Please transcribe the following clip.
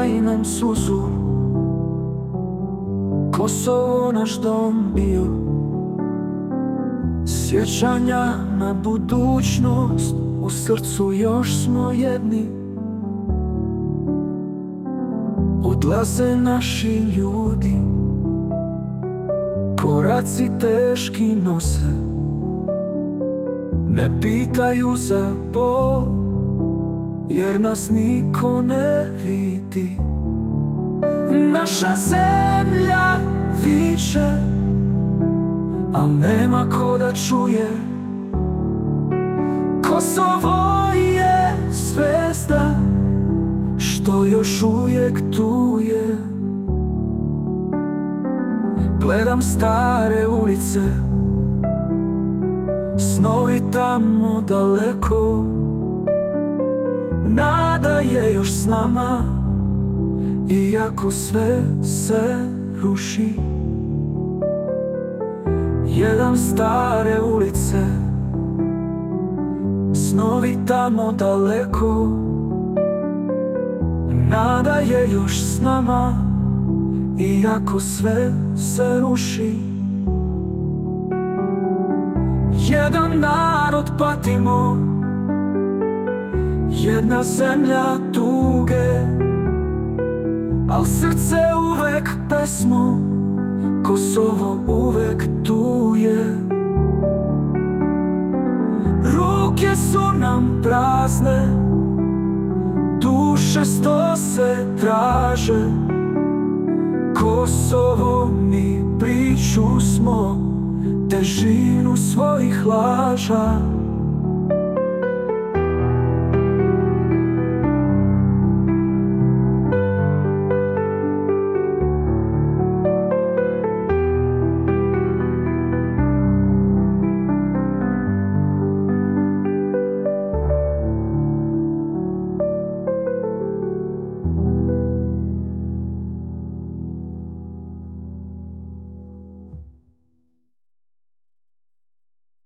daj nam suzu. Kosovo naš dom bio, sjećanja na budućnost, u srcu još smo jedni. Odlaze naši ljudi, koraci teški nose, ne pitaju za bol, jer nas niko ne vidi. Naša zemlja viče, al nema ko da čuje. Kosovo je zvezda što još uvijek tu je. Gledam stare ulice, snovi tamo daleko. Nada je još s nama, iako sve se ruši. Jedan stare ulice, snovi tamo daleko. Nada je još s nama, iako sve se ruši. Jedan narod patimo, jedna zemlja tuge, al srce uvek pesmo, Kosovo uvek tu je. Ruke su nam prazne, duše sto se traže. Kosovo mi priču smo, težinu svojih laža.